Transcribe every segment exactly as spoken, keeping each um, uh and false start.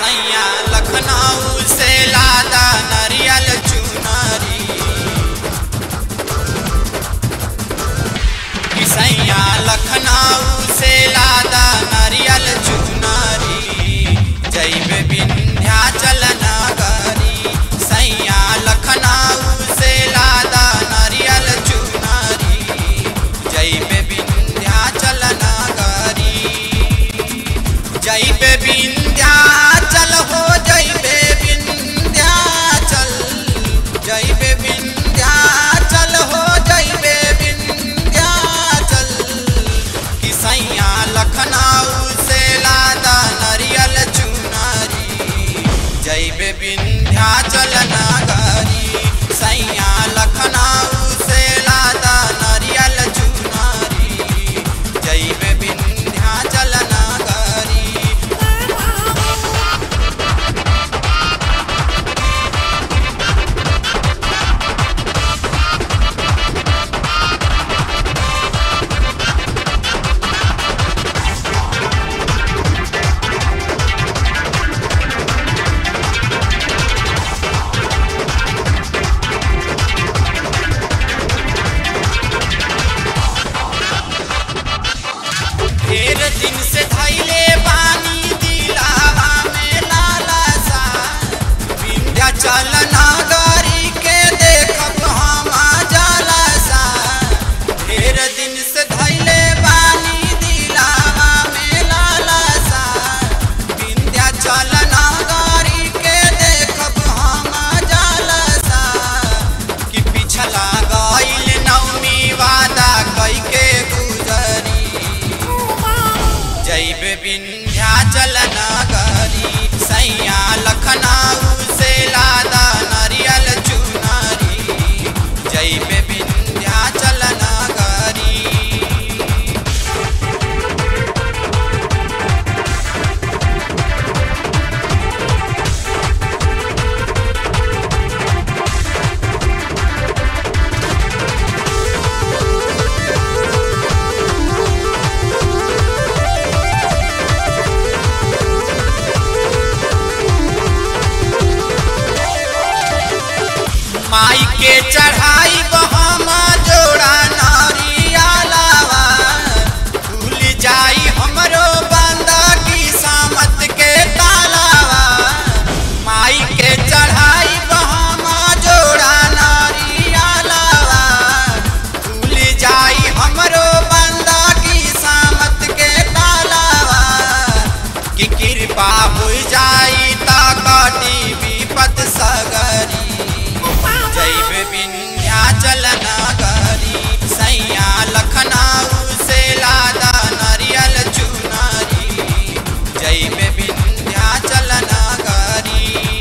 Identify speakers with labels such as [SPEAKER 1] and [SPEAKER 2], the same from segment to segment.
[SPEAKER 1] सैया लखनऊ से लादा नरियल चुनरी सैया लखनऊ से लादा नरियल चुनरी जइबे विंध्याचल नगरी सैया लखनऊ से लादा नरियल चुनरी जइबे विंध्याचल नगरी जइबे विंध्याचल हो जइबे विंध्याचल जइबे विंध्याचल हो जइबे विंध्याचल कि सैया लखनऊ से लादा नरियल चुनरी जइबे विंध्याचल नगरी सैया लखनऊ से लादा नरियल चुनरी जइबे विंध्याचल नगरी ढेर दिन से धैले बानी दिलावा में लालसा विंध्याचल नगरी के देखब हम जलसा ढेर दिन से धैले बानी दिलावा में लालसा विंध्याचल नगरी के देखब हम जलसा कि पिछला गइल नवमी वादा कई के गुजरी जइबे विंध्याचल नगरी सैया लखनऊ से लादा नरियल चुनरी जइबे विंध्याचल नगरी माई के चढ़ाई बहम जोड़ा नारियलवा खुल जाई हमरो बंदा की सामत के तालावा माई के चढ़ाई बहम जोड़ा नारियलवा खुल जाई हमरो बंदा की सामत के तालावा कि कृपा हो जाई ता कटी विपत सगरी जइबे विंध्याचल नगरी सैया लखनऊ से लादा नरियल चुनरी जइबे विंध्याचल नगरी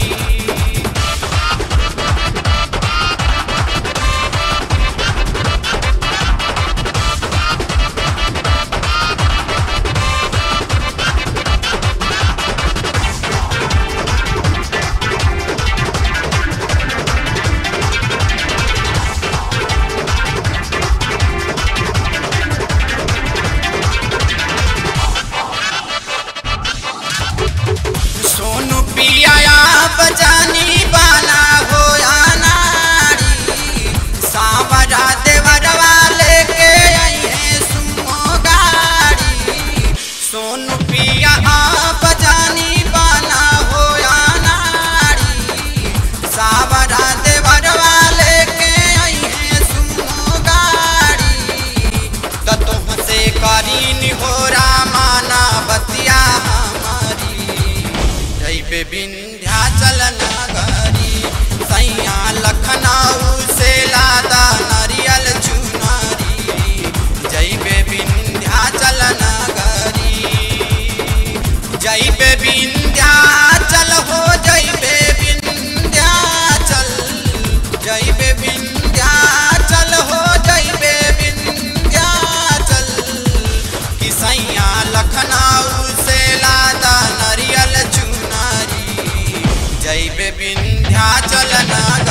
[SPEAKER 1] सोनू पिया बजानी बाला हो नारी सावरा देवरवा लेके आई है सुमो गाड़ी सोनू पिया बजानी बाला हो नारी सावरा देवरवा लेके आई है सुमो गाड़ी तो तुम से करीन हो रामाना बतिया जइबे विंध्याचल नगरी सैया लखनऊ से लादा नरियल चुनरी जइबे विंध्याचल नगरी जइबे विंध्याचल हो जइबे विंध्याचल जइबे विंध्याचल हो जइबे विंध्याचल कि सैया लखनऊ से लादा नरियल चुनरी जइबे विंध्याचल नगरी